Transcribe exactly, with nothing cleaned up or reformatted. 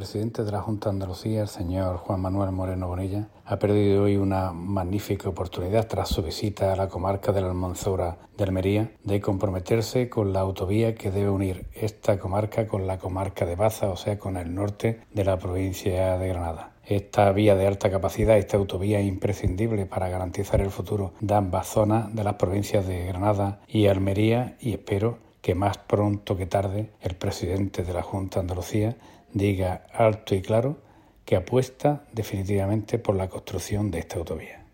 presidente de la Junta de Andalucía, el señor Juan Manuel Moreno Bonilla, ha perdido hoy una magnífica oportunidad tras su visita a la comarca de la Almanzora de Almería de comprometerse con la autovía que debe unir esta comarca con la comarca de Baza, o sea, con el norte de la provincia de Granada. Esta vía de alta capacidad, esta autovía es imprescindible para garantizar el futuro de ambas zonas de las provincias de Granada y Almería, y espero que más pronto que tarde el presidente de la Junta de Andalucía diga alto y claro que apuesta definitivamente por la construcción de esta autovía.